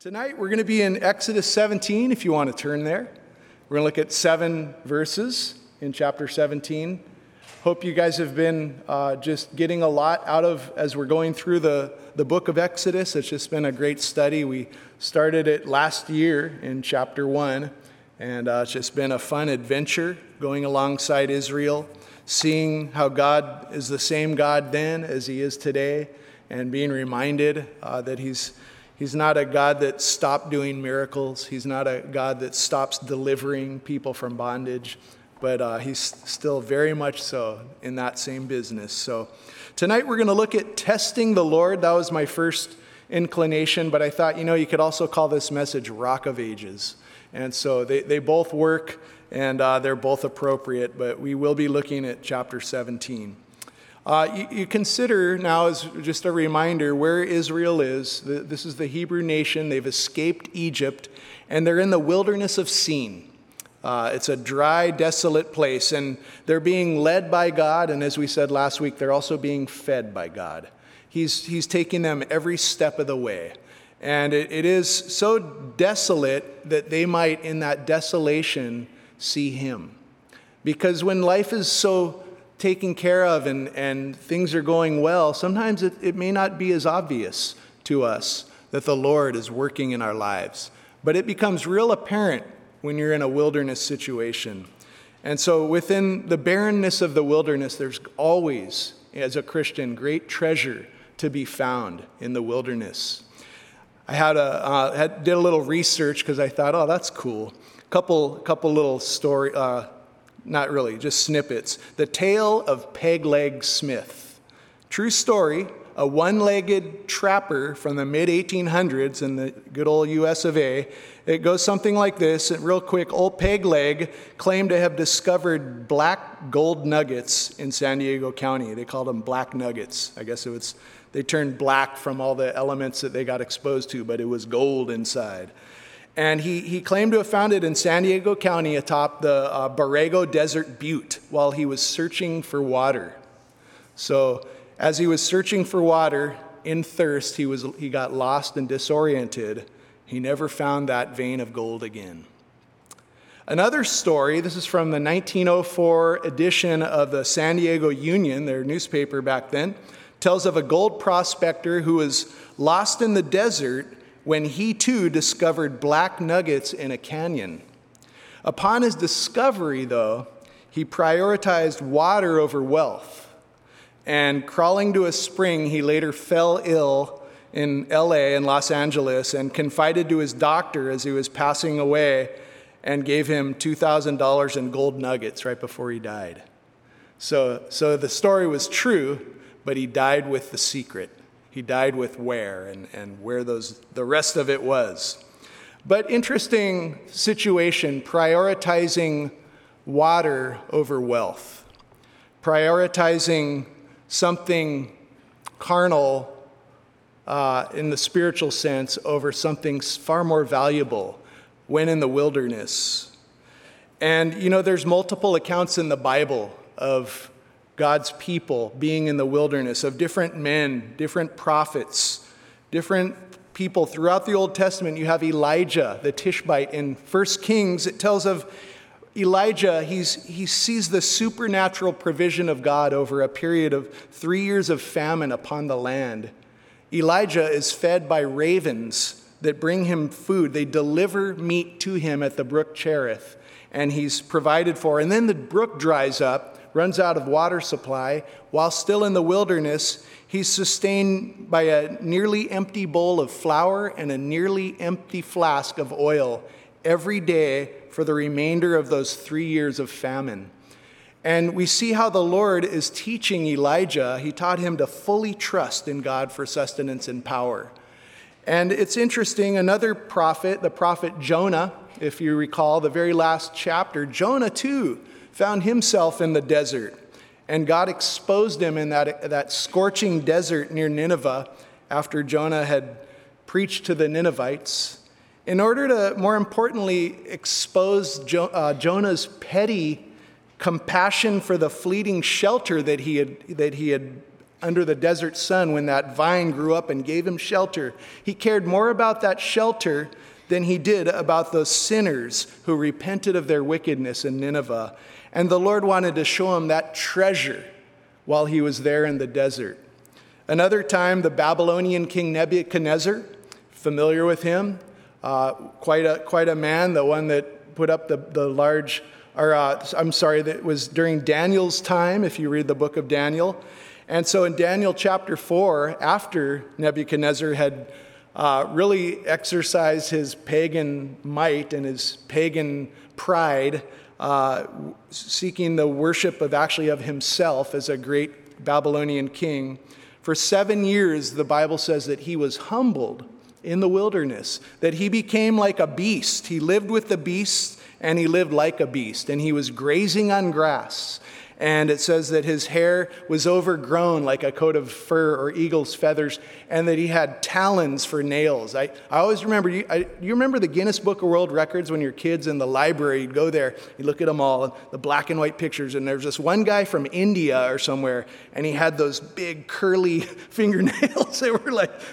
Tonight we're going to be in Exodus 17, if you want to turn there. We're going to look at 7 verses in chapter 17. Hope you guys have been just getting a lot out of as we're going through the book of Exodus. It's just been a great study. We started it last year in chapter 1, and it's just been a fun adventure going alongside Israel, seeing how God is the same God then as he is today, and being reminded that He's not a God that stopped doing miracles. He's not a God that stops delivering people from bondage, but he's still very much so in that same business. So tonight we're going to look at testing the Lord. That was my first inclination, but I thought, you could also call this message Rock of Ages. And so they both work, and they're both appropriate, but we will be looking at chapter 17. You consider now, as just a reminder, where Israel is. This is the Hebrew nation. They've escaped Egypt, and they're in the wilderness of Sin. It's a dry, desolate place, and they're being led by God, and as we said last week, they're also being fed by God. He's taking them every step of the way, and it is so desolate that they might, in that desolation, see Him. Because when life is so taken care of and things are going well, sometimes it may not be as obvious to us that the Lord is working in our lives. But it becomes real apparent when you're in a wilderness situation. And so within the barrenness of the wilderness, there's always, as a Christian, great treasure to be found in the wilderness. I did a little research because I thought, oh, that's cool. Couple little story. Not really, just snippets. The Tale of Peg-Leg Smith. True story, a one-legged trapper from the mid-1800s in the good old US of A. It goes something like this. And real quick, old Peg-Leg claimed to have discovered black gold nuggets in San Diego County. They called them black nuggets. I guess they turned black from all the elements that they got exposed to, but it was gold inside. And he claimed to have found it in San Diego County atop the Borrego Desert Butte while he was searching for water. So as he was searching for water in thirst, he got lost and disoriented. He never found that vein of gold again. Another story, this is from the 1904 edition of the San Diego Union, their newspaper back then, tells of a gold prospector who was lost in the desert when he too discovered black nuggets in a canyon. Upon his discovery, though, he prioritized water over wealth. And crawling to a spring, he later fell ill in LA and Los Angeles and confided to his doctor as he was passing away and gave him $2,000 in gold nuggets right before he died. So the story was true, but he died with the secret. He died with where and where the rest of it was. But interesting situation, prioritizing water over wealth. Prioritizing something carnal in the spiritual sense over something far more valuable when in the wilderness. And there's multiple accounts in the Bible of God's people being in the wilderness, of different men, different prophets, different people. Throughout the Old Testament, you have Elijah, the Tishbite. In 1 Kings, it tells of Elijah, he sees the supernatural provision of God over a period of 3 years of famine upon the land. Elijah is fed by ravens that bring him food. They deliver meat to him at the brook Cherith, and he's provided for. And then the brook dries up, runs out of water supply. While still in the wilderness, he's sustained by a nearly empty bowl of flour and a nearly empty flask of oil every day for the remainder of those 3 years of famine. And we see how the Lord is teaching Elijah. He taught him to fully trust in God for sustenance and power. And it's interesting, another prophet, the prophet Jonah, if you recall the very last chapter, Jonah too found himself in the desert, and God exposed him in that scorching desert near Nineveh after Jonah had preached to the Ninevites, in order to, more importantly, expose Jonah's petty compassion for the fleeting shelter that he had under the desert sun when that vine grew up and gave him shelter. He cared more about that shelter than he did about those sinners who repented of their wickedness in Nineveh. And the Lord wanted to show him that treasure while he was there in the desert. Another time, the Babylonian king Nebuchadnezzar, familiar with him, quite a man, the one that put up the large, that was during Daniel's time, if you read the book of Daniel. And so in Daniel chapter 4, after Nebuchadnezzar had really exercised his pagan might and his pagan pride, seeking the worship of himself as a great Babylonian king, for 7 years, the Bible says that he was humbled in the wilderness, that he became like a beast. He lived with the beasts, and he lived like a beast, and he was grazing on grass. And it says that his hair was overgrown like a coat of fur or eagle's feathers, and that he had talons for nails. I always remember, you remember the Guinness Book of World Records when you're kids in the library? You'd go there, you look at them all, the black and white pictures, and there's this one guy from India or somewhere, and he had those big curly fingernails. They were like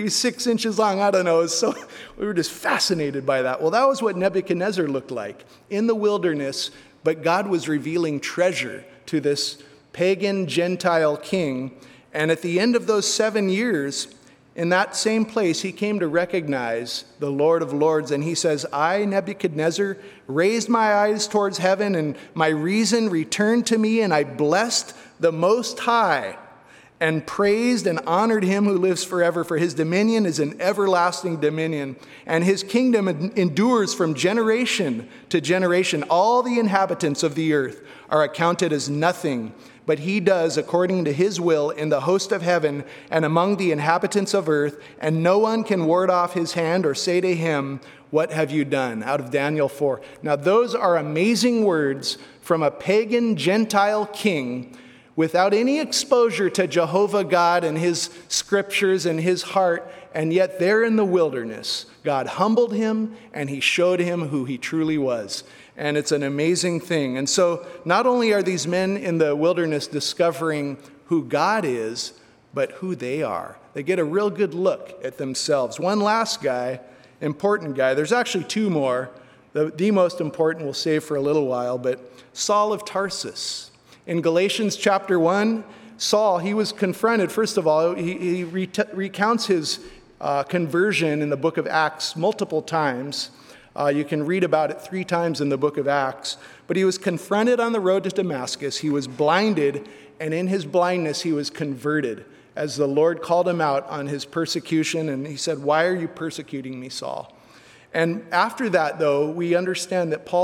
6 inches long, I don't know. So we were just fascinated by that. Well, that was what Nebuchadnezzar looked like in the wilderness, but God was revealing treasure to this pagan Gentile king. And at the end of those 7 years, in that same place, he came to recognize the Lord of Lords. And he says, I, Nebuchadnezzar, raised my eyes towards heaven, and my reason returned to me, and I blessed the Most High, and praised and honored him who lives forever, for his dominion is an everlasting dominion, and his kingdom endures from generation to generation. All the inhabitants of the earth are accounted as nothing, but he does according to his will in the host of heaven and among the inhabitants of earth, and no one can ward off his hand or say to him, what have you done? Out of Daniel 4. Now those are amazing words from a pagan Gentile king without any exposure to Jehovah God and his scriptures and his heart, and yet there in the wilderness, God humbled him and he showed him who he truly was. And it's an amazing thing. And so not only are these men in the wilderness discovering who God is, but who they are. They get a real good look at themselves. One last guy, important guy. There's actually two more. The most important we'll save for a little while, but Saul of Tarsus. In Galatians chapter 1, Saul, he was confronted. First of all, he recounts his conversion in the book of Acts multiple times. You can read about it 3 times in the book of Acts. But he was confronted on the road to Damascus. He was blinded, and in his blindness he was converted as the Lord called him out on his persecution. And he said, why are you persecuting me, Saul? And after that, though, we understand that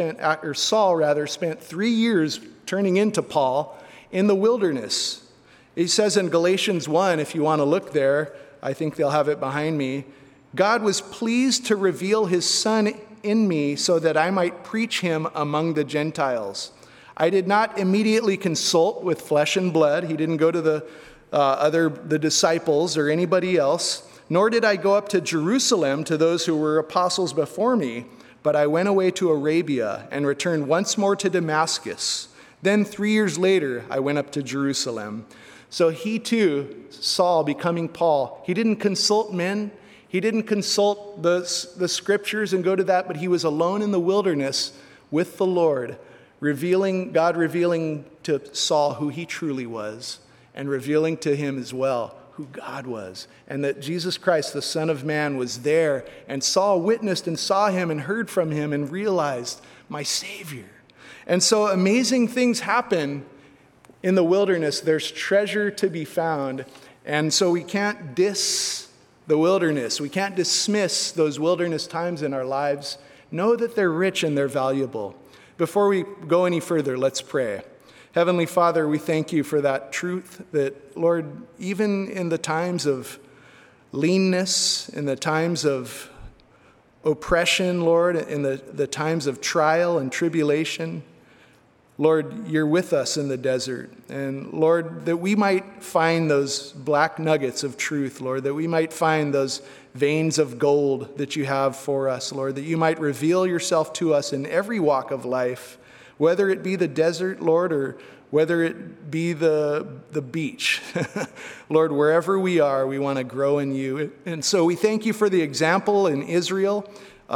Saul spent 3 years turning into Paul in the wilderness. He says in Galatians 1, if you want to look there, I think they'll have it behind me, God was pleased to reveal his Son in me so that I might preach him among the Gentiles. I did not immediately consult with flesh and blood. He didn't go to the disciples or anybody else, nor did I go up to Jerusalem to those who were apostles before me, but I went away to Arabia and returned once more to Damascus. Then 3 years later, I went up to Jerusalem. So he too, Saul, becoming Paul, he didn't consult men. He didn't consult the scriptures and go to that, but he was alone in the wilderness with the Lord, God revealing to Saul who he truly was, and revealing to him as well who God was, and that Jesus Christ, the Son of Man, was there. And Saul witnessed and saw him and heard from him and realized, my Savior. And so amazing things happen in the wilderness. There's treasure to be found. And so we can't diss the wilderness. We can't dismiss those wilderness times in our lives. Know that they're rich and they're valuable. Before we go any further, let's pray. Heavenly Father, we thank you for that truth that, Lord, even in the times of leanness, in the times of oppression, Lord, in the times of trial and tribulation, Lord, you're with us in the desert. And Lord, that we might find those black nuggets of truth, Lord, that we might find those veins of gold that you have for us, Lord, that you might reveal yourself to us in every walk of life, Whether it be the desert, Lord, or whether it be the beach. Lord, wherever we are, we want to grow in you. And so we thank you for the example in Israel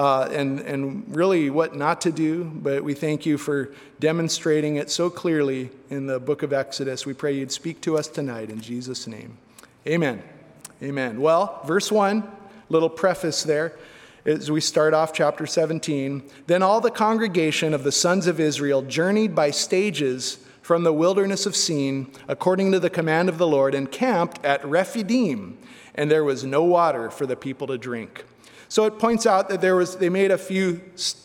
and really what not to do, but we thank you for demonstrating it so clearly in the book of Exodus. We pray you'd speak to us tonight in Jesus' name. Amen. Amen. Well, verse 1, little preface there. As we start off chapter 17, then all the congregation of the sons of Israel journeyed by stages from the wilderness of Sin, according to the command of the Lord, and camped at Rephidim, and there was no water for the people to drink. So it points out that they made a few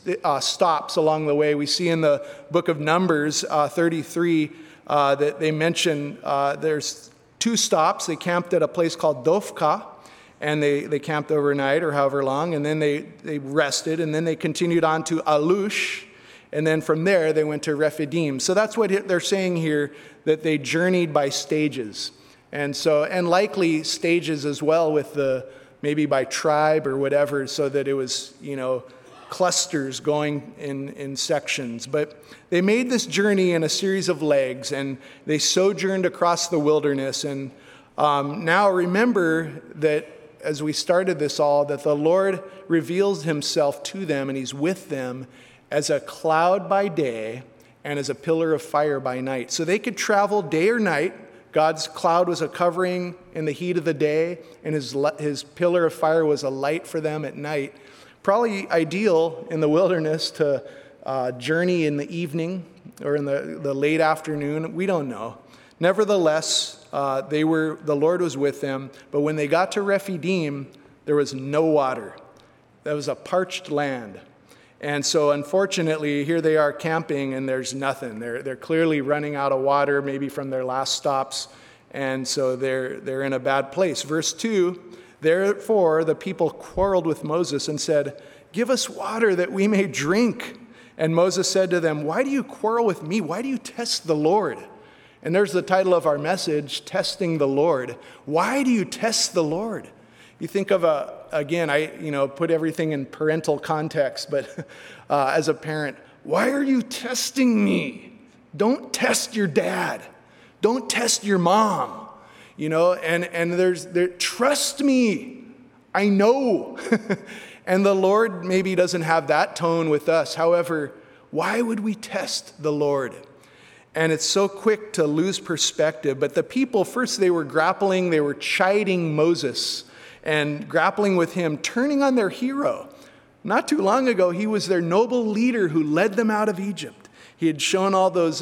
stops along the way. We see in the book of Numbers 33 that they mention there's 2 stops. They camped at a place called Dophkah, and they camped overnight or however long, and then they rested, and then they continued on to Alush, and then from there they went to Rephidim. So that's what they're saying here, that they journeyed by stages. And likely stages as well with maybe by tribe or whatever, so that it was, clusters going in sections. But they made this journey in a series of legs, and they sojourned across the wilderness. And now remember that as we started this all, that the Lord reveals himself to them, and he's with them as a cloud by day and as a pillar of fire by night. So they could travel day or night. God's cloud was a covering in the heat of the day, and his pillar of fire was a light for them at night. Probably ideal in the wilderness to journey in the evening or in the late afternoon. We don't know. Nevertheless, the Lord was with them. But when they got to Rephidim, there was no water. That was a parched land. And so, unfortunately, here they are camping, and there's nothing. They're clearly running out of water, maybe from their last stops, and so they're in a bad place. Verse 2, therefore the people quarreled with Moses and said, "Give us water that we may drink." And Moses said to them, "Why do you quarrel with me? Why do you test the Lord?" And there's the title of our message, Testing the Lord. Why do you test the Lord? You think of again, I put everything in parental context, but as a parent, why are you testing me? Don't test your dad. Don't test your mom. And trust me. I know. And the Lord maybe doesn't have that tone with us. However, why would we test the Lord? And it's so quick to lose perspective. But the people, first they were grappling, they were chiding Moses and grappling with him, turning on their hero. Not too long ago, he was their noble leader who led them out of Egypt. He had shown all those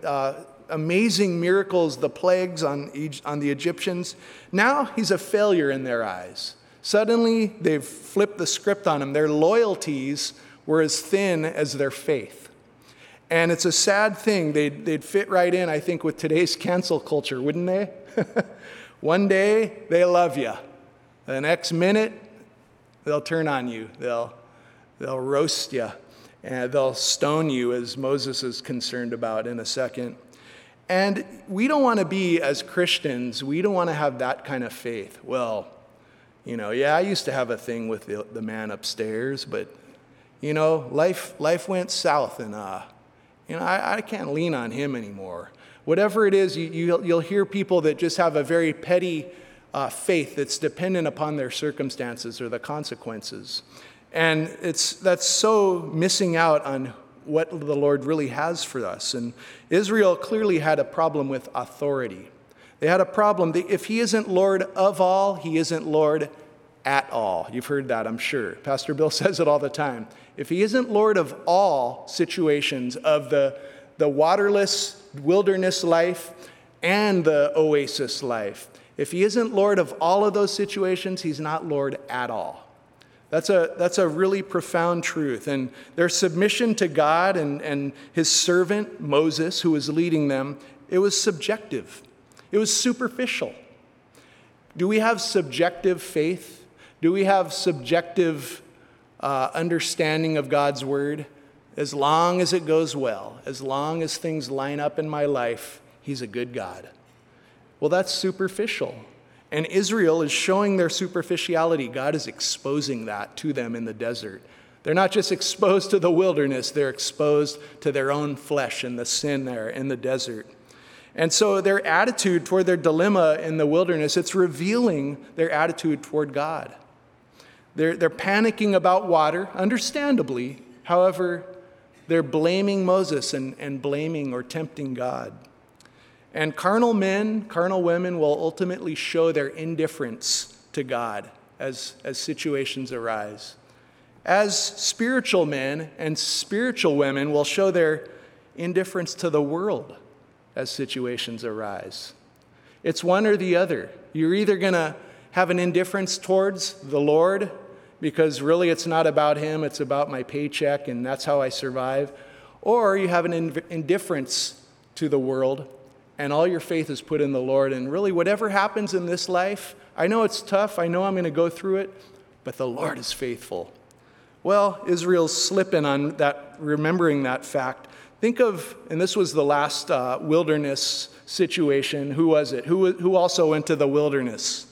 amazing miracles, the plagues on the Egyptians. Now he's a failure in their eyes. Suddenly, they've flipped the script on him. Their loyalties were as thin as their faith. And it's a sad thing. They'd fit right in, I think, with today's cancel culture, wouldn't they? One day, they love you. The next minute, they'll turn on you. They'll roast you. And they'll stone you, as Moses is concerned about in a second. And we don't want to be, as Christians, we don't want to have that kind of faith. Well, I used to have a thing with the man upstairs, but, life went south, and, I can't lean on him anymore. Whatever it is, you'll hear people that just have a very petty faith that's dependent upon their circumstances or the consequences. And that's so missing out on what the Lord really has for us. And Israel clearly had a problem with authority. They had a problem. If he isn't Lord of all, he isn't Lord at all. You've heard that, I'm sure. Pastor Bill says it all the time. If he isn't Lord of all situations of the waterless wilderness life and the oasis life, if he isn't Lord of all of those situations, he's not Lord at all. That's a really profound truth. And their submission to God and his servant, Moses, who was leading them, it was subjective. It was superficial. Do we have subjective faith? Do we have subjective understanding of God's word? As long as it goes well, as long as things line up in my life, he's a good God. Well, that's superficial. And Israel is showing their superficiality. God is exposing that to them in the desert. They're not just exposed to the wilderness, they're exposed to their own flesh and the sin there in the desert. And so their attitude toward their dilemma in the wilderness, it's revealing their attitude toward God. They're panicking about water, understandably. However, they're blaming Moses and blaming or tempting God. And carnal men, carnal women will ultimately show their indifference to God as situations arise. As spiritual men and spiritual women will show their indifference to the world as situations arise. It's one or the other. You're either going to have an indifference towards the Lord because really it's not about him, it's about my paycheck and that's how I survive. Or you have an indifference to the world and all your faith is put in the Lord. And really whatever happens in this life, I know it's tough, I know I'm going to go through it, but the Lord is faithful. Well, Israel's slipping on that, remembering that fact. Think of, and this was the last wilderness situation. Who was it? Who also went to the wilderness?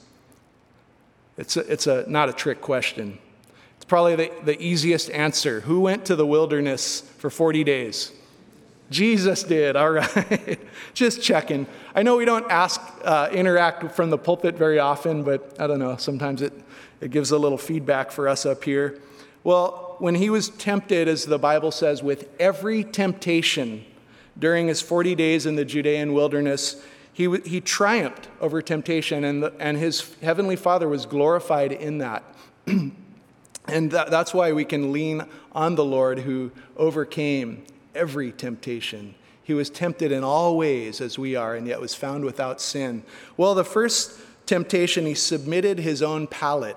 It's not a trick question. It's probably the easiest answer. Who went to the wilderness for 40 days? Jesus did. All right. Just checking. I know we don't interact from the pulpit very often, but I don't know. Sometimes it gives a little feedback for us up here. Well, when he was tempted, as the Bible says, with every temptation during his 40 days in the Judean wilderness, he triumphed over temptation, and his heavenly Father was glorified in that. And that's why we can lean on the Lord who overcame every temptation. He was tempted in all ways as we are, and yet was found without sin. Well, the first temptation, he submitted his own palate.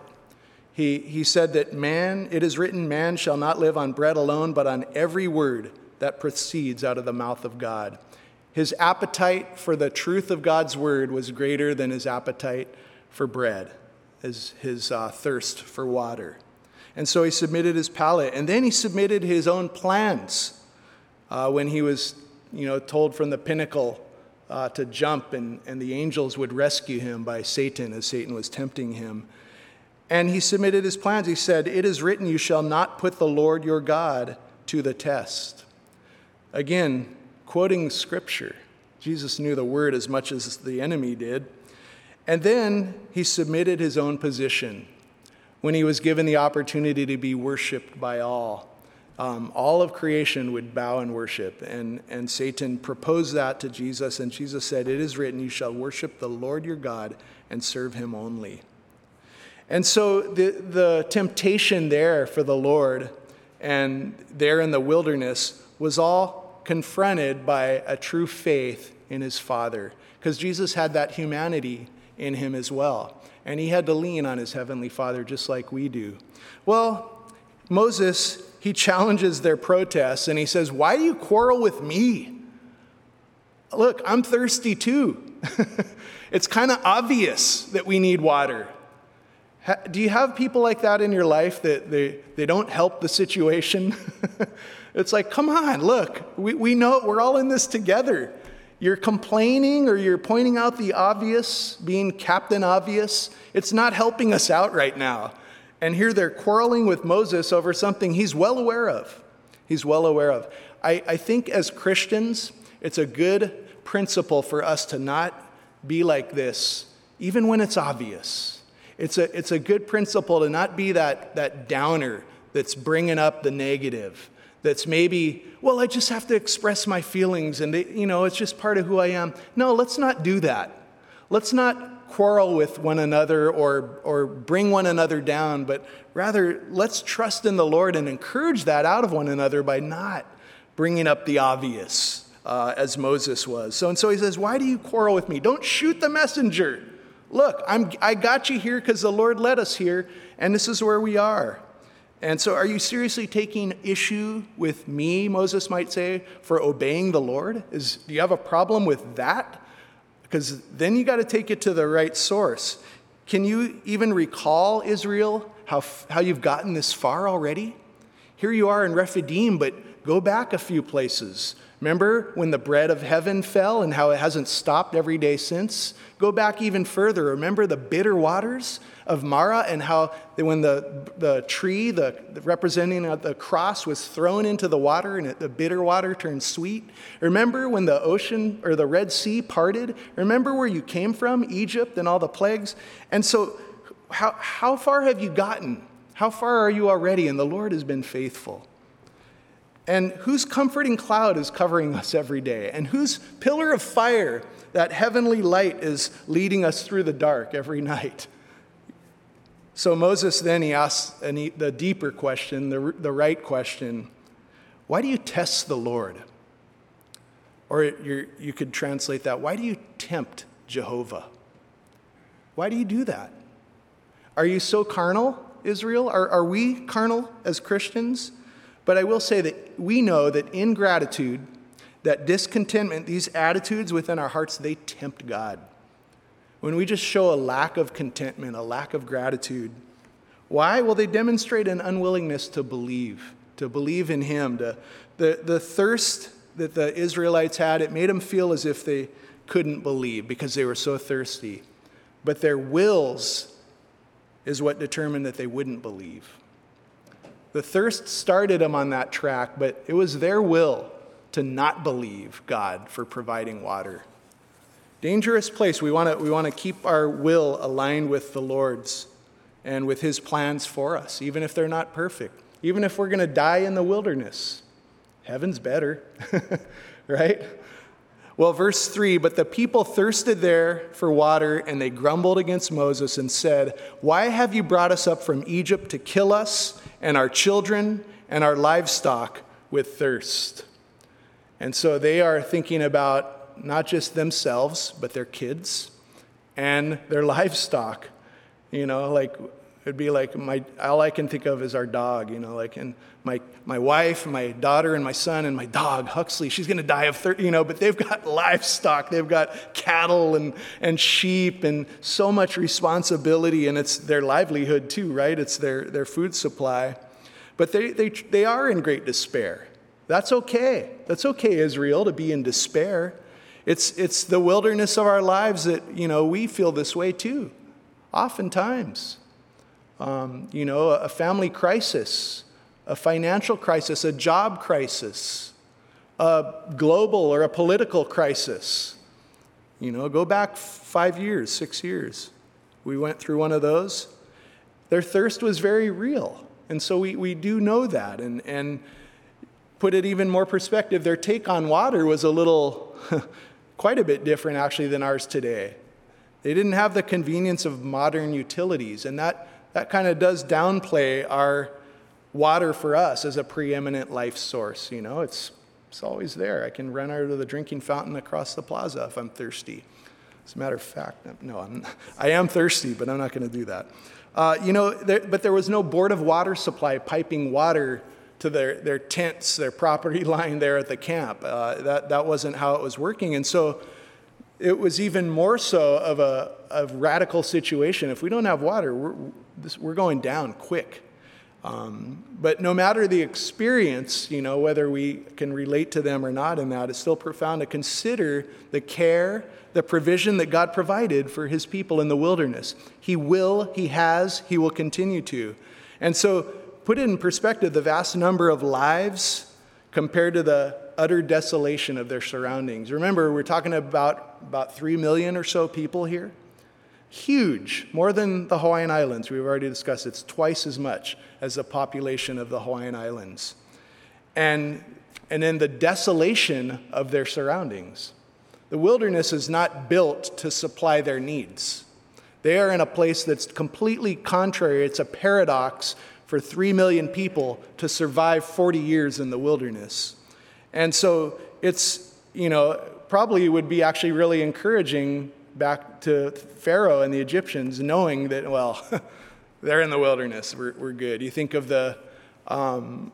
He said that it is written, man shall not live on bread alone, but on every word that proceeds out of the mouth of God. His appetite for the truth of God's word was greater than his appetite for bread, his thirst for water. And so he submitted his palate. And then he submitted his own plans when he was told from the pinnacle to jump and the angels would rescue him by Satan as Satan was tempting him. And he submitted his plans. He said, it is written, you shall not put the Lord your God to the test. Again, quoting scripture. Jesus knew the word as much as the enemy did. And then he submitted his own position when he was given the opportunity to be worshiped by all. All of creation would bow and worship. And Satan proposed that to Jesus. And Jesus said, it is written, you shall worship the Lord your God and serve him only. And so the temptation there for the Lord and there in the wilderness was all confronted by a true faith in his Father, because Jesus had that humanity in him as well. And he had to lean on his heavenly Father just like we do. Well, Moses, he challenges their protests and he says, why do you quarrel with me? Look, I'm thirsty too. It's kind of obvious that we need water. Do you have people like that in your life that they don't help the situation? It's like, come on, look, we know we're all in this together. You're complaining or you're pointing out the obvious, being Captain Obvious. It's not helping us out right now. And here they're quarreling with Moses over something he's well aware of. He's well aware of. I think as Christians, it's a good principle for us to not be like this, even when it's obvious. It's a good principle to not be that downer that's bringing up the negative, that's maybe, well, I just have to express my feelings and it's just part of who I am. No, let's not do that. Let's not quarrel with one another or bring one another down, but rather let's trust in the Lord and encourage that out of one another by not bringing up the obvious as Moses was. So he says, why do you quarrel with me? Don't shoot the messenger. Look, I got you here because the Lord led us here, and this is where we are. And so are you seriously taking issue with me, Moses might say, for obeying the Lord? Do you have a problem with that? Because then you got to take it to the right source. Can you even recall, Israel, how you've gotten this far already? Here you are in Rephidim, but go back a few places. Remember when the bread of heaven fell and how it hasn't stopped every day since? Go back even further. Remember the bitter waters of Marah and how when the tree, representing the cross, was thrown into the water and the bitter water turned sweet? Remember when the ocean or the Red Sea parted? Remember where you came from, Egypt and all the plagues? And so how far have you gotten? How far are you already? And the Lord has been faithful. And whose comforting cloud is covering us every day? And whose pillar of fire, that heavenly light, is leading us through the dark every night? So Moses then, he asks the deeper question, the right question: why do you test the Lord? Or you could translate that: why do you tempt Jehovah? Why do you do that? Are you so carnal, Israel? Are we carnal as Christians? But I will say that we know that ingratitude, that discontentment, these attitudes within our hearts, they tempt God. When we just show a lack of contentment, a lack of gratitude. Why? Well, they demonstrate an unwillingness to believe in Him. The thirst that the Israelites had, it made them feel as if they couldn't believe because they were so thirsty. But their wills is what determined that they wouldn't believe. The thirst started them on that track, but it was their will to not believe God for providing water. Dangerous place. We want to keep our will aligned with the Lord's and with His plans for us, even if they're not perfect. Even if we're going to die in the wilderness. Heaven's better, right? Well, verse 3, but the people thirsted there for water, and they grumbled against Moses and said, why have you brought us up from Egypt to kill us and our children and our livestock with thirst? And so they are thinking about not just themselves, but their kids and their livestock. You know, like it'd be like all I can think of is our dog, you know, like, and my wife, my daughter, and my son, and my dog, Huxley, she's going to die of thirst, you know, but they've got livestock, they've got cattle and sheep and so much responsibility, and it's their livelihood too, right? It's their food supply. But they are in great despair. That's okay. That's okay, Israel, to be in despair. It's the wilderness of our lives that, you know, we feel this way too, oftentimes. You know, a family crisis, a financial crisis, a job crisis, a global or a political crisis. You know, go back 5 years, 6 years. We went through one of those. Their thirst was very real. And so we do know that. And put it even more perspective, their take on water was a little, quite a bit different actually than ours today. They didn't have the convenience of modern utilities, and that kind of does downplay our water for us as a preeminent life source. You know, it's always there. I can run out of the drinking fountain across the plaza if I'm thirsty. As a matter of fact, I am thirsty, but I'm not going to do that. You know, but there was no board of water supply piping water to their tents, their property line there at the camp. That wasn't how it was working. And so it was even more so of a radical situation. If we don't have water, we're going down quick. But no matter the experience, you know, whether we can relate to them or not in that, it's still profound to consider the care, the provision that God provided for His people in the wilderness. He will, He has, He will continue to. And so put it in perspective, the vast number of lives compared to the utter desolation of their surroundings. Remember, we're talking about 3 million or so people here. Huge, more than the Hawaiian Islands. We've already discussed it's twice as much as the population of the Hawaiian Islands. And then the desolation of their surroundings. The wilderness is not built to supply their needs. They are in a place that's completely contrary. It's a paradox for 3 million people to survive 40 years in the wilderness. And so it's, you know, probably would be actually really encouraging back to Pharaoh and the Egyptians, knowing that, well, they're in the wilderness, we're good. You think of on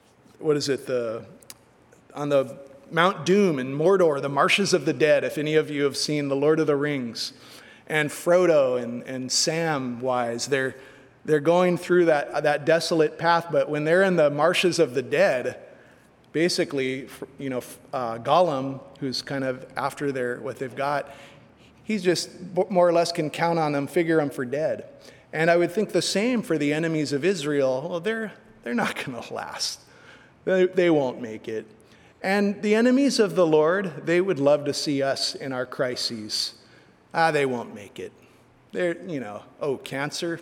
the Mount Doom in Mordor, the Marshes of the Dead, if any of you have seen The Lord of the Rings, and Frodo and Samwise, They're going through that desolate path, but when they're in the marshes of the dead, basically, Gollum, who's kind of after what they've got, he's just more or less can count on them, figure them for dead. And I would think the same for the enemies of Israel. Well, they're not going to last. They won't make it. And the enemies of the Lord, they would love to see us in our crises. They won't make it. They're, cancer.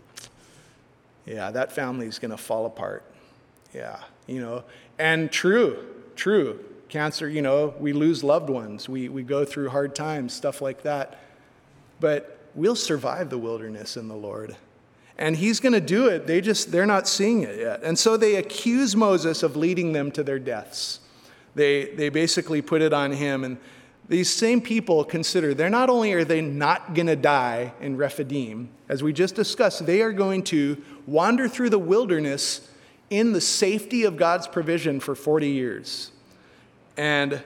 Yeah, that family's going to fall apart. Yeah, and true. Cancer, we lose loved ones. We go through hard times, stuff like that. But we'll survive the wilderness in the Lord. And he's going to do it. They're not seeing it yet. And so they accuse Moses of leading them to their deaths. They basically put it on him. And these same people consider, not only are they not going to die in Rephidim, as we just discussed, they are going to wander through the wilderness in the safety of God's provision for 40 years. And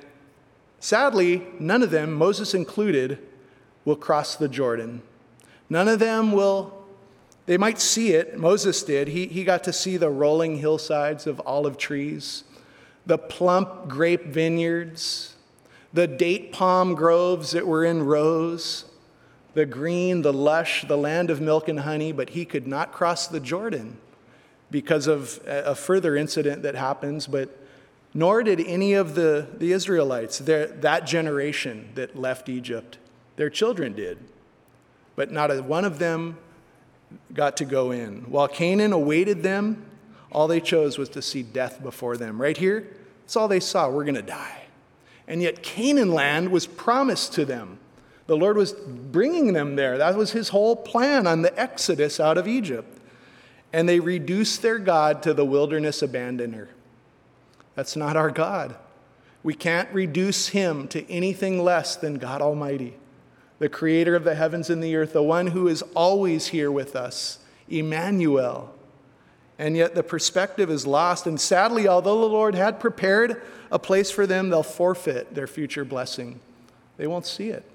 sadly, none of them, Moses included, will cross the Jordan. None of them they might see it. Moses did. He got to see the rolling hillsides of olive trees, the plump grape vineyards, the date palm groves that were in rows, the green, the lush, the land of milk and honey, but he could not cross the Jordan because of a further incident that happens, but nor did any of the Israelites, that generation that left Egypt. Their children did, but not a one of them got to go in. While Canaan awaited them, all they chose was to see death before them. Right here, that's all they saw. We're going to die. And yet Canaan land was promised to them. The Lord was bringing them there. That was his whole plan on the exodus out of Egypt. And they reduced their God to the wilderness abandoner. That's not our God. We can't reduce him to anything less than God Almighty, the creator of the heavens and the earth, the one who is always here with us, Emmanuel. And yet the perspective is lost. And sadly, although the Lord had prepared a place for them, they'll forfeit their future blessing. They won't see it.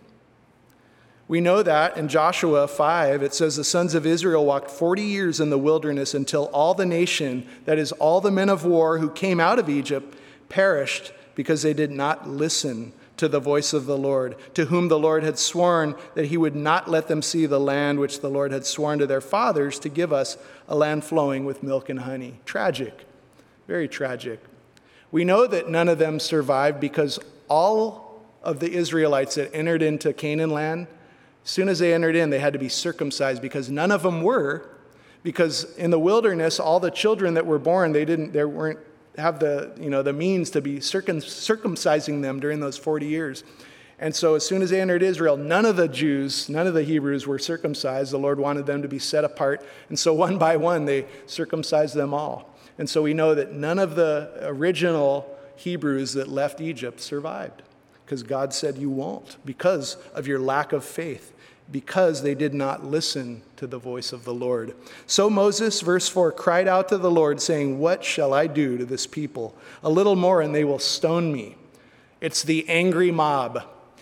We know that in Joshua 5, it says the sons of Israel walked 40 years in the wilderness until all the nation, that is, all the men of war who came out of Egypt, perished because they did not listen to the voice of the Lord, to whom the Lord had sworn that he would not let them see the land which the Lord had sworn to their fathers to give us, a land flowing with milk and honey. Tragic, very tragic. We know that none of them survived because all of the Israelites that entered into Canaan land, as soon as they entered in, they had to be circumcised because none of them were. Because in the wilderness, all the children that were born, they weren't have the means to be circumcising them during those 40 years. And so as soon as they entered Israel, none of the Jews, none of the Hebrews were circumcised. The Lord wanted them to be set apart. And so one by one, they circumcised them all. And so we know that none of the original Hebrews that left Egypt survived because God said you won't because of your lack of faith, because they did not listen to the voice of the Lord. So Moses, verse 4, cried out to the Lord, saying, "What shall I do to this people? A little more and they will stone me." It's the angry mob.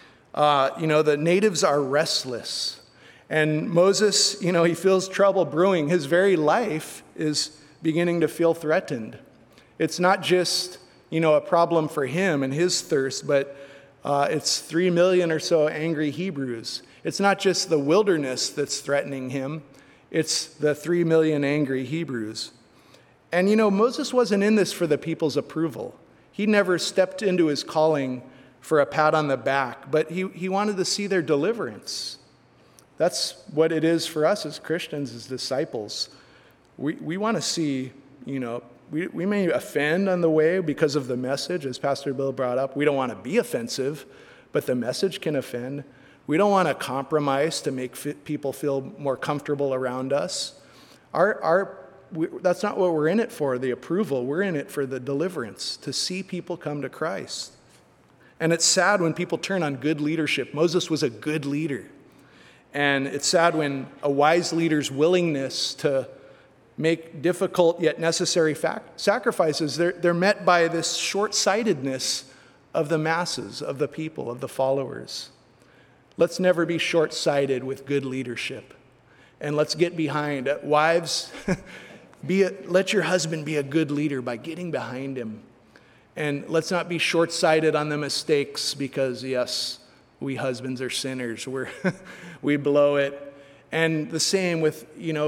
The natives are restless. And Moses, he feels trouble brewing. His very life is beginning to feel threatened. It's not just, a problem for him and his thirst, but it's 3 million or so angry Hebrews. It's not just the wilderness that's threatening him. It's the 3 million angry Hebrews. And Moses wasn't in this for the people's approval. He never stepped into his calling for a pat on the back, but he wanted to see their deliverance. That's what it is for us as Christians, as disciples. We want to see, we may offend on the way because of the message, as Pastor Bill brought up. We don't want to be offensive, but the message can offend. We don't want to compromise to make people feel more comfortable around us. That's not what we're in it for, the approval. We're in it for the deliverance, to see people come to Christ. And it's sad when people turn on good leadership. Moses was a good leader. And it's sad when a wise leader's willingness to make difficult yet necessary sacrifices, they're met by this short-sightedness of the masses, of the people, of the followers. Let's never be short-sighted with good leadership. and let's get behind. Wives, let your husband be a good leader by getting behind him. And let's not be short-sighted on the mistakes because, yes, we husbands are sinners. We blow it. And the same with,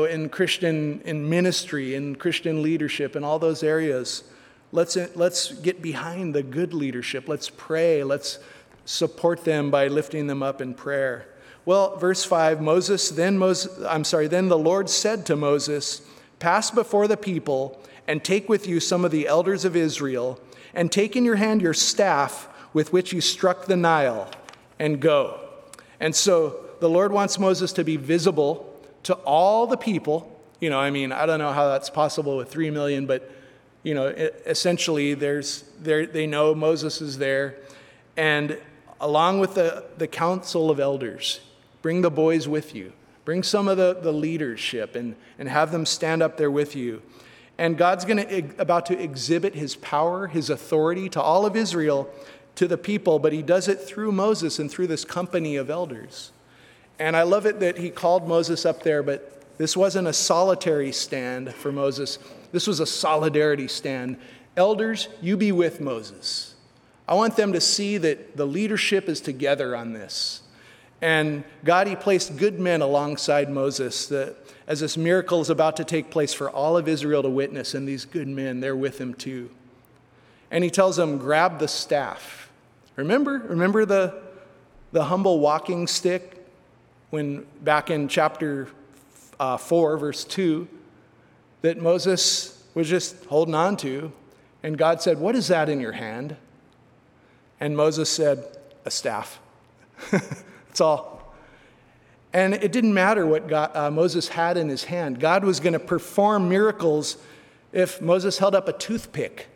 in ministry, in Christian leadership, and all those areas. Let's get behind the good leadership. Let's pray. Let's support them by lifting them up in prayer. Well, verse 5, then the Lord said to Moses, pass before the people and take with you some of the elders of Israel, and take in your hand your staff with which you struck the Nile, and go. And so the Lord wants Moses to be visible to all the people. I don't know how that's possible with 3 million, but essentially they know Moses is there. And along with the council of elders, bring the boys with you. Bring some of the leadership and have them stand up there with you. And God's about to exhibit his power, his authority to all of Israel, to the people, but he does it through Moses and through this company of elders. And I love it that he called Moses up there, but this wasn't a solitary stand for Moses. This was a solidarity stand. Elders, you be with Moses. I want them to see that the leadership is together on this. And God, he placed good men alongside Moses as this miracle is about to take place for all of Israel to witness, and these good men, they're with him too. And he tells them, grab the staff. Remember the humble walking stick when back in chapter 4, verse 2, that Moses was just holding on to, and God said, what is that in your hand? And Moses said, a staff. That's all. And it didn't matter what Moses had in his hand. God was going to perform miracles if Moses held up a toothpick.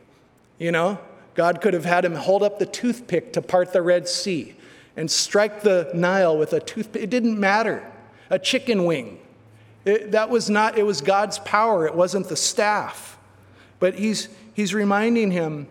God could have had him hold up the toothpick to part the Red Sea and strike the Nile with a toothpick. It didn't matter. A chicken wing. It was God's power. It wasn't the staff. But he's reminding him,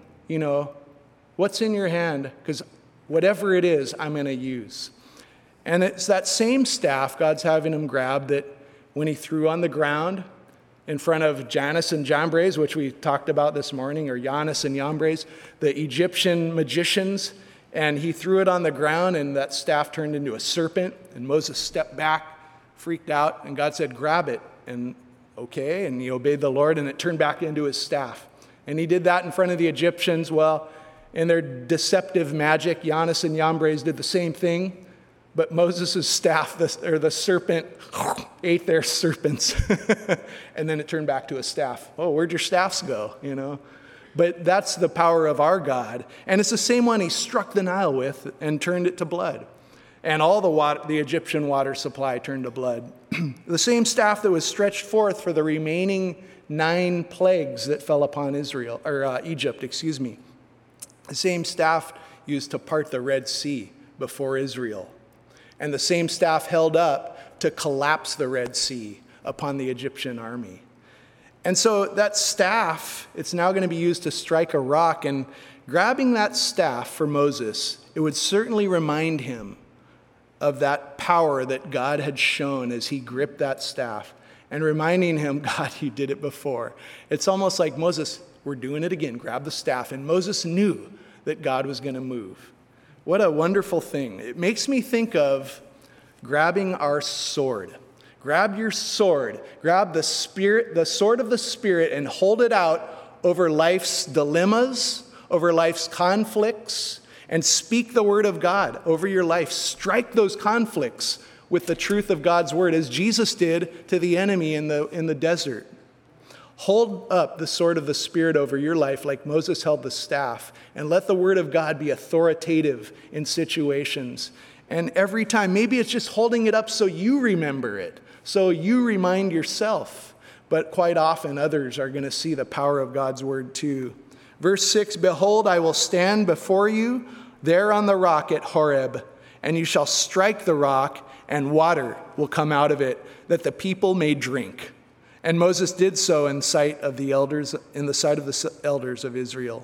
what's in your hand? Because whatever it is, I'm going to use. And it's that same staff God's having him grab that when he threw on the ground in front of Jannes and Jambres, which we talked about this morning, or Jannes and Jambres, the Egyptian magicians, and he threw it on the ground and that staff turned into a serpent, and Moses stepped back, freaked out, and God said, grab it. And okay, and he obeyed the Lord, and it turned back into his staff. And he did that in front of the Egyptians. Well, in their deceptive magic, Jannes and Jambres did the same thing. But Moses' staff, the serpent, ate their serpents. And then it turned back to a staff. Oh, where'd your staffs go? But that's the power of our God. And it's the same one he struck the Nile with and turned it to blood. And all the Egyptian water supply turned to blood. The same staff that was stretched forth for the remaining 9 plagues that fell upon Egypt. The same staff used to part the Red Sea before Israel. And the same staff held up to collapse the Red Sea upon the Egyptian army. And so that staff, it's now going to be used to strike a rock. And grabbing that staff for Moses, it would certainly remind him of that power that God had shown as he gripped that staff, and reminding him, God, you did it before. It's almost like, Moses, we're doing it again. Grab the staff. And Moses knew that God was going to move. What a wonderful thing. It makes me think of grabbing our sword. Grab your sword. Grab the sword of the Spirit, and hold it out over life's dilemmas, over life's conflicts, and speak the word of God over your life. Strike those conflicts with the truth of God's word, as Jesus did to the enemy in the desert. Hold up the sword of the Spirit over your life like Moses held the staff, and let the word of God be authoritative in situations. And every time, maybe it's just holding it up so you remember it, so you remind yourself. But quite often, others are going to see the power of God's word too. Verse 6, behold, I will stand before you there on the rock at Horeb, and you shall strike the rock, and water will come out of it, that the people may drink. And Moses did so in the sight of the elders of Israel.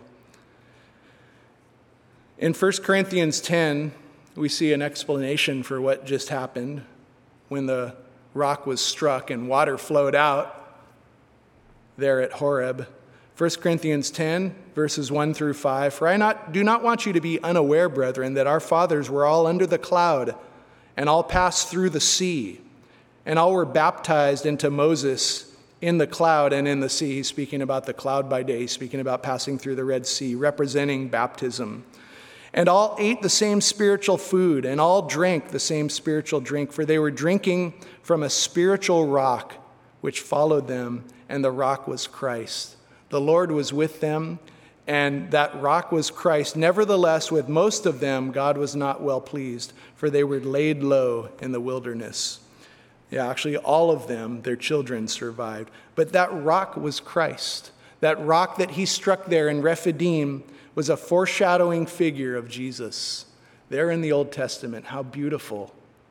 In 1 Corinthians 10, we see an explanation for what just happened when the rock was struck and water flowed out there at Horeb. 1 Corinthians 10, verses 1 through 5. For I do not want you to be unaware, brethren, that our fathers were all under the cloud, and all passed through the sea, and all were baptized into Moses in the cloud and in the sea. He's speaking about the cloud by day, speaking about passing through the Red Sea, representing baptism. And all ate the same spiritual food, and all drank the same spiritual drink, for they were drinking from a spiritual rock which followed them, and the rock was Christ. The Lord was with them, and that rock was Christ. Nevertheless, with most of them, God was not well pleased, for they were laid low in the wilderness. Yeah, actually, all of them, their children, survived. But that rock was Christ. That rock that he struck there in Rephidim was a foreshadowing figure of Jesus. There in the Old Testament, how beautiful.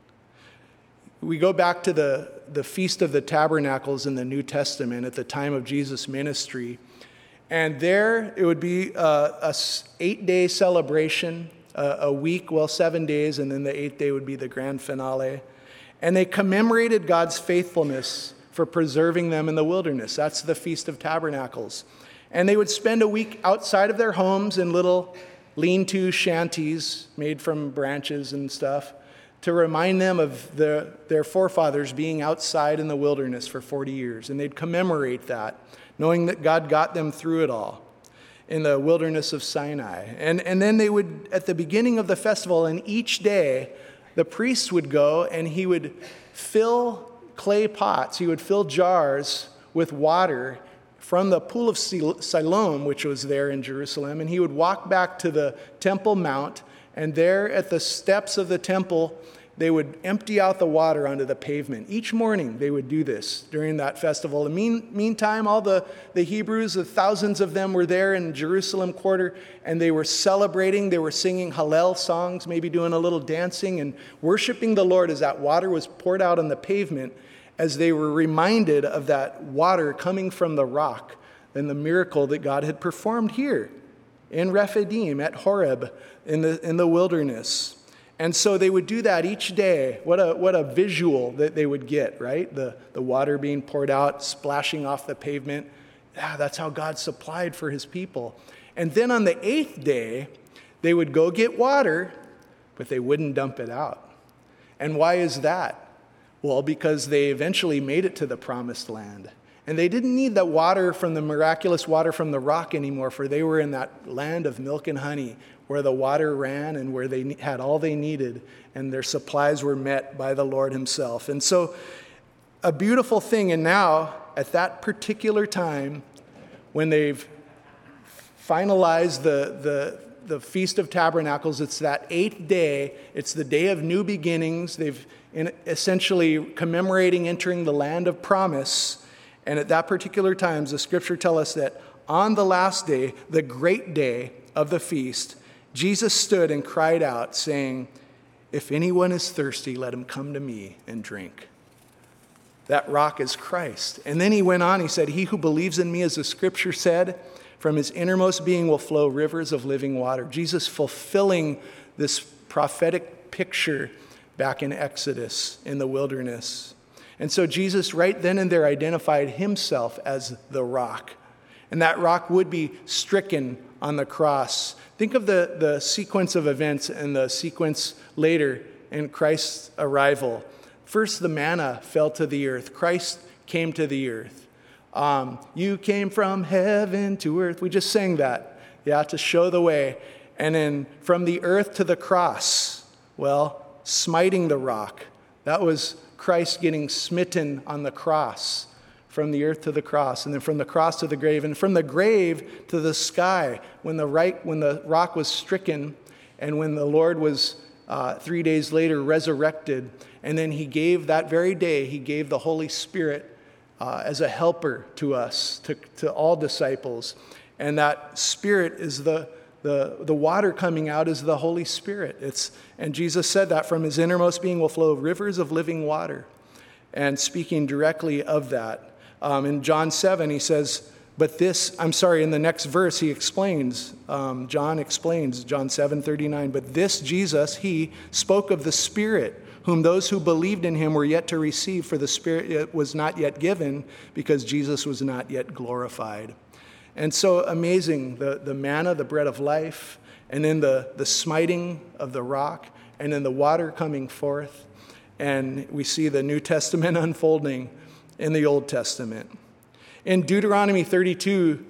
We go back to the Feast of the Tabernacles in the New Testament at the time of Jesus' ministry. And there it would be a 8-day celebration, a week, 7 days, and then the 8th day would be the grand finale. And they commemorated God's faithfulness for preserving them in the wilderness. That's the Feast of Tabernacles. And they would spend a week outside of their homes in little lean-to shanties made from branches and stuff to remind them of their forefathers being outside in the wilderness for 40 years. And they'd commemorate that, knowing that God got them through it all in the wilderness of Sinai. And then they would, at the beginning of the festival, and each day, the priest would go and he would fill clay pots, he would fill jars with water from the pool of Siloam, which was there in Jerusalem, and he would walk back to the Temple Mount, and there at the steps of the temple, they would empty out the water onto the pavement. Each morning they would do this during that festival. In the meantime, all the Hebrews, the thousands of them were there in Jerusalem quarter, and they were celebrating. They were singing Hallel songs, maybe doing a little dancing and worshiping the Lord as that water was poured out on the pavement, as they were reminded of that water coming from the rock and the miracle that God had performed here in Rephidim at Horeb in the wilderness. And so they would do that each day. What a visual that they would get, right? The water being poured out, splashing off the pavement. Yeah, that's how God supplied for his people. And then on the 8th day, they would go get water, but they wouldn't dump it out. And why is that? Well, because they eventually made it to the promised land. And they didn't need that water from the miraculous water from the rock anymore, for they were in that land of milk and honey where the water ran and where they had all they needed, and their supplies were met by the Lord himself. And so a beautiful thing. And now, at that particular time, when they've finalized the Feast of Tabernacles, it's that 8th day. It's the day of new beginnings. They've essentially commemorating entering the land of promise. And at that particular time, the scripture tells us that on the last day, the great day of the feast, Jesus stood and cried out, saying, "If anyone is thirsty, let him come to me and drink." That rock is Christ. And then he went on, he said, "He who believes in me, as the scripture said, from his innermost being will flow rivers of living water." Jesus fulfilling this prophetic picture back in Exodus in the wilderness. And so Jesus right then and there identified himself as the rock. And that rock would be stricken on the cross. Think of the sequence of events and the sequence later in Christ's arrival. First, the manna fell to the earth. Christ came to the earth. You came from heaven to earth. We just sang that, to show the way. And then from the earth to the cross, smiting the rock. That was Christ getting smitten on the cross, from the earth to the cross, and then from the cross to the grave, and from the grave to the sky, when the rock was stricken, and when the Lord was 3 days later resurrected. And then he gave, that very day, he gave the Holy Spirit as a helper to us, to all disciples. And that Spirit is the water coming out is the Holy Spirit. And Jesus said that from his innermost being will flow rivers of living water. And speaking directly of that. In John 7, he says, in the next verse he explains, John 7:39, but this Jesus, he spoke of the Spirit, whom those who believed in him were yet to receive, for the Spirit was not yet given, because Jesus was not yet glorified. And so amazing, the manna, the bread of life, and then the smiting of the rock, and then the water coming forth. And we see the New Testament unfolding in the Old Testament. In Deuteronomy 32,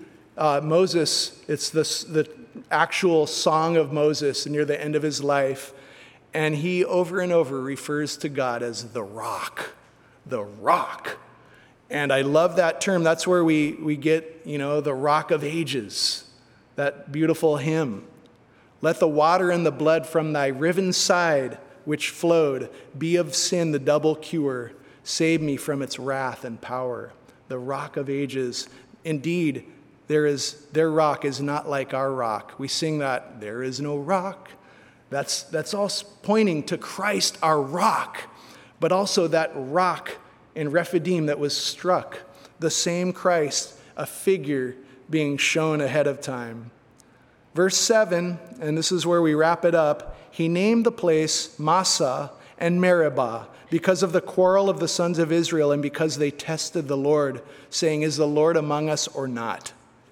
Moses, it's the actual song of Moses near the end of his life, and he over and over refers to God as the rock, the rock. And I love that term. That's where we get, the rock of ages, that beautiful hymn. Let the water and the blood from thy riven side, which flowed, be of sin the double cure. Save me from its wrath and power. The rock of ages. Indeed, their rock is not like our rock. We sing that, there is no rock. That's all pointing to Christ, our rock, but also that rock in Rephidim that was struck, the same Christ, a figure being shown ahead of time. Verse 7, and this is where we wrap it up, he named the place Massah and Meribah because of the quarrel of the sons of Israel and because they tested the Lord, saying, is the Lord among us or not?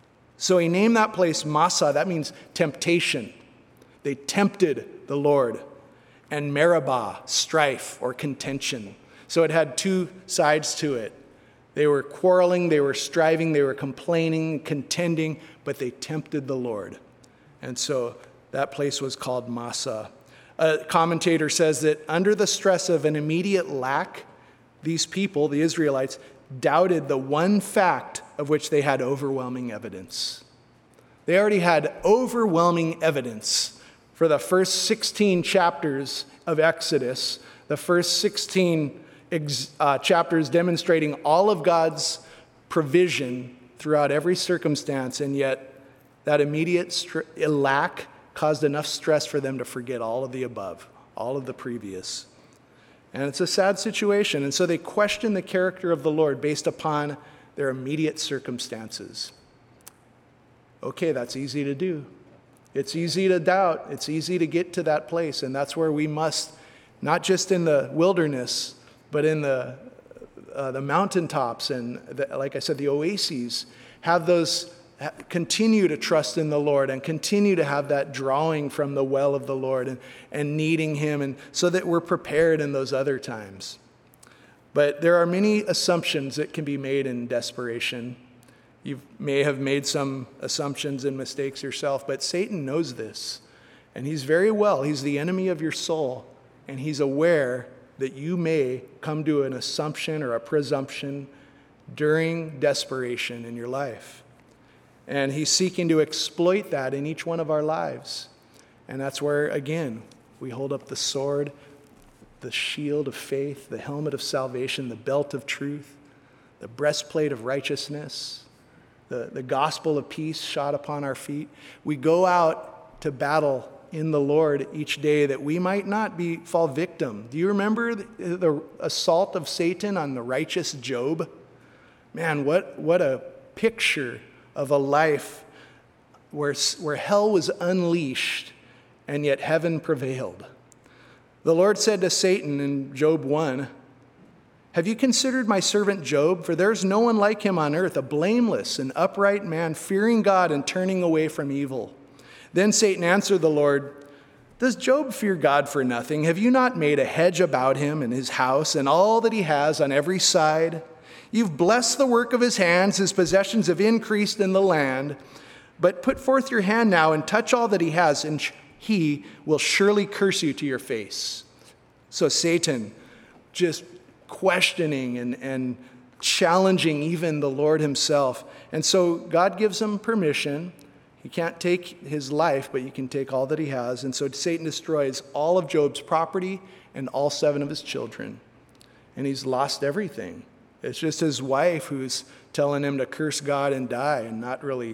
So he named that place Massah. That means temptation. They tempted the Lord. And Meribah, strife or contention. So it had two sides to it. They were quarreling, they were striving, they were complaining, contending, but they tempted the Lord. And so that place was called Massah. A commentator says that under the stress of an immediate lack, these people, the Israelites, doubted the one fact of which they had overwhelming evidence. They already had overwhelming evidence for the first 16 chapters of Exodus, the first 16 chapters demonstrating all of God's provision throughout every circumstance, and yet that immediate lack caused enough stress for them to forget all of the above, all of the previous. And it's a sad situation. And so they question the character of the Lord based upon their immediate circumstances. Okay, that's easy to do. It's easy to doubt. It's easy to get to that place. And that's where we must, not just in the wilderness, but in the mountaintops and, like I said, the oases, continue to trust in the Lord and continue to have that drawing from the well of the Lord and needing him, and so that we're prepared in those other times. But there are many assumptions that can be made in desperation. You may have made some assumptions and mistakes yourself, but Satan knows this. And he's the enemy of your soul, and he's aware that you may come to an assumption or a presumption during desperation in your life. And he's seeking to exploit that in each one of our lives. And that's where, again, we hold up the sword, the shield of faith, the helmet of salvation, the belt of truth, the breastplate of righteousness, the gospel of peace shot upon our feet. We go out to battle in the Lord each day that we might not fall victim. Do you remember the assault of Satan on the righteous Job? Man, what a picture of a life where hell was unleashed and yet heaven prevailed. The Lord said to Satan in Job 1, have you considered my servant Job? For there's no one like him on earth, a blameless and upright man, fearing God and turning away from evil. Then Satan answered the Lord, does Job fear God for nothing? Have you not made a hedge about him and his house and all that he has on every side? You've blessed the work of his hands, his possessions have increased in the land. But put forth your hand now and touch all that he has, and he will surely curse you to your face. So Satan just questioning and challenging even the Lord himself. And so God gives him permission. He can't take his life, but you can take all that he has. And so Satan destroys all of Job's property and all 7 of his children. And he's lost everything. It's just his wife who's telling him to curse God and die, and not really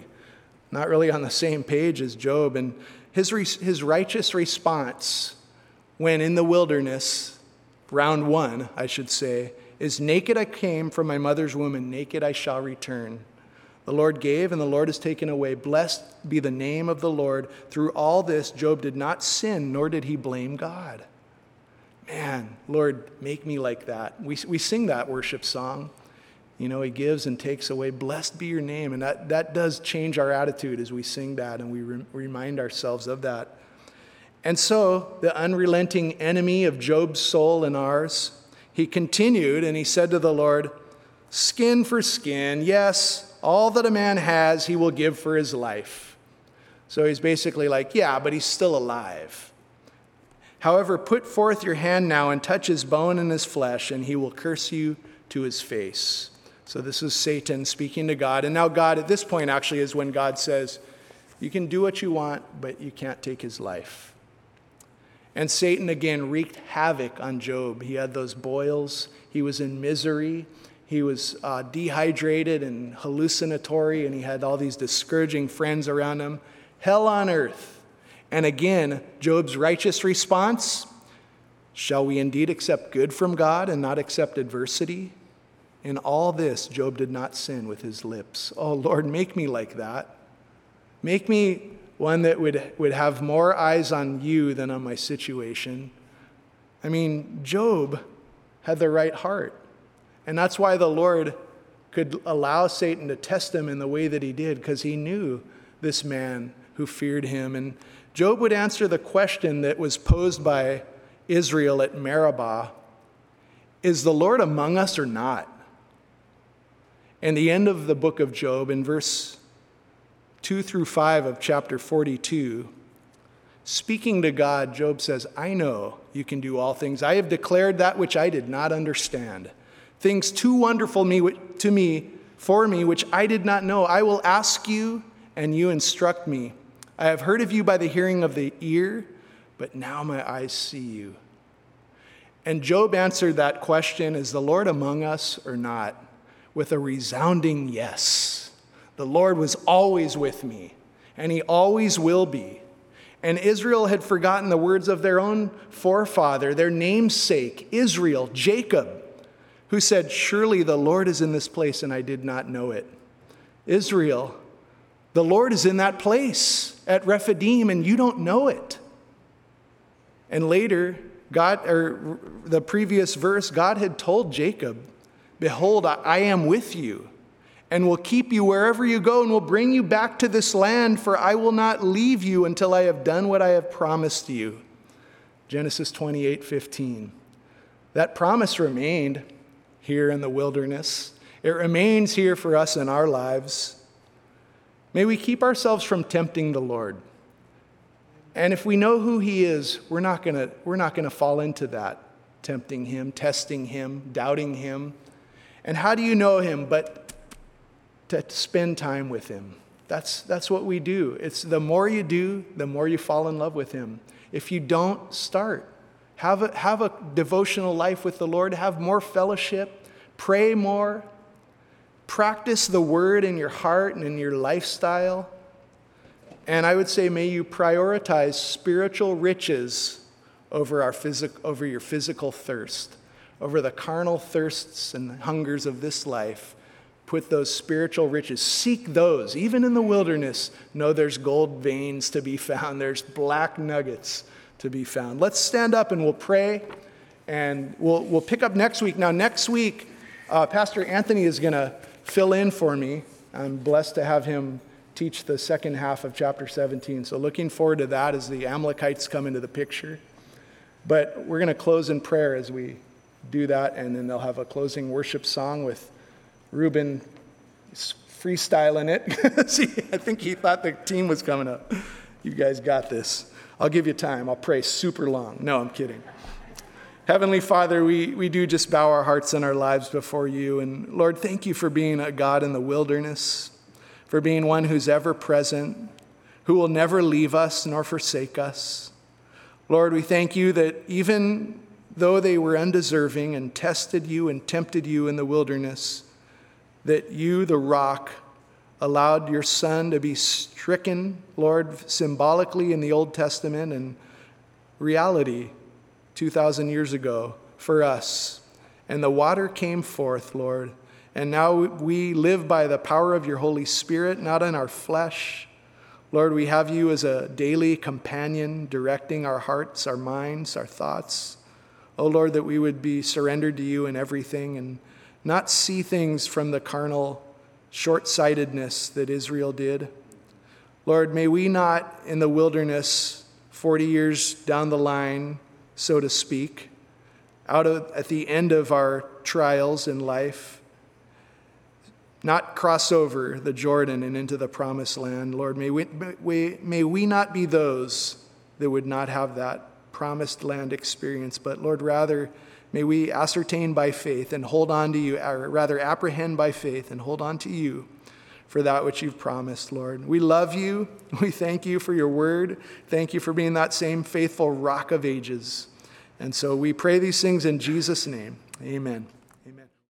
on the same page as Job. And his righteous response when in the wilderness, round 1, I should say, is naked I came from my mother's womb, and naked I shall return. The Lord gave, and the Lord has taken away. Blessed be the name of the Lord. Through all this, Job did not sin, nor did he blame God. man, Lord, make me like that. We sing that worship song. You know, he gives and takes away. Blessed be your name. And that does change our attitude as we sing that and we remind ourselves of that. And so the unrelenting enemy of Job's soul and ours, he continued and he said to the Lord, skin for skin, yes, all that a man has he will give for his life. So he's basically like, yeah, but he's still alive. However, put forth your hand now and touch his bone and his flesh, and he will curse you to his face. So this is Satan speaking to God. And now God, at this point, actually, is when God says, you can do what you want, but you can't take his life. And Satan, again, wreaked havoc on Job. He had those boils. He was in misery. He was dehydrated and hallucinatory, and he had all these discouraging friends around him. Hell on earth. And again, Job's righteous response, shall we indeed accept good from God and not accept adversity? In all this, Job did not sin with his lips. Oh, Lord, make me like that. Make me one that would have more eyes on you than on my situation. I mean, Job had the right heart. And that's why the Lord could allow Satan to test him in the way that he did, because he knew this man who feared him. And Job would answer the question that was posed by Israel at Meribah, is the Lord among us or not? And the end of the book of Job, in verse 2 through 5 of chapter 42, speaking to God, Job says, I know you can do all things. I have declared that which I did not understand. Things too wonderful for me, which I did not know. I will ask you, and you instruct me. I have heard of you by the hearing of the ear, but now my eyes see you. And Job answered that question, is the Lord among us or not? With a resounding yes. The Lord was always with me, and he always will be. And Israel had forgotten the words of their own forefather, their namesake, Israel, Jacob, who said, surely the Lord is in this place, and I did not know it. Israel, the Lord is in that place at Rephidim, and you don't know it. And later, the previous verse, God had told Jacob, behold, I am with you, and will keep you wherever you go, and will bring you back to this land, for I will not leave you until I have done what I have promised you. Genesis 28:15. That promise remained here in the wilderness. It remains here for us in our lives. May we keep ourselves from tempting the Lord. And if we know who he is, we're not going to fall into that, tempting him, testing him, doubting him. And how do you know him but to spend time with him? That's what we do. It's the more you do, the more you fall in love with him. If you don't, start. Have a devotional life with the Lord. Have more fellowship. Pray more. Practice the word in your heart and in your lifestyle. And I would say, may you prioritize spiritual riches over your physical thirst, over the carnal thirsts and hungers of this life. Put those spiritual riches. Seek those. Even in the wilderness, know there's gold veins to be found. There's black nuggets to be found. Let's stand up and we'll pray, and we'll pick up next week. Now, next week, Pastor Anthony is going to fill in for me. I'm blessed to have him teach the second half of chapter 17. So looking forward to that as the Amalekites come into the picture. But we're going to close in prayer as we do that, and then they'll have a closing worship song with Ruben freestyling it. See, I think he thought the team was coming up. You guys got this. I'll give you time. I'll pray super long. No, I'm kidding. Heavenly Father, we do just bow our hearts and our lives before you. And Lord, thank you for being a God in the wilderness, for being one who's ever present, who will never leave us nor forsake us. Lord, we thank you that even though they were undeserving and tested you and tempted you in the wilderness, that you, the rock, allowed your son to be stricken, Lord, symbolically in the Old Testament and reality 2,000 years ago for us. And the water came forth, Lord. And now we live by the power of your Holy Spirit, not in our flesh. Lord, we have you as a daily companion directing our hearts, our minds, our thoughts. Oh Lord, that we would be surrendered to you in everything and not see things from the carnal short-sightedness that Israel did. Lord, may we not in the wilderness 40 years down the line, so to speak, at the end of our trials in life, not cross over the Jordan and into the promised land. Lord, may we not be those that would not have that promised land experience, but Lord, rather, may we ascertain by faith and hold on to you, or rather apprehend by faith and hold on to you for that which you've promised, Lord. We love you. We thank you for your word. Thank you for being that same faithful rock of ages. And so we pray these things in Jesus' name. Amen.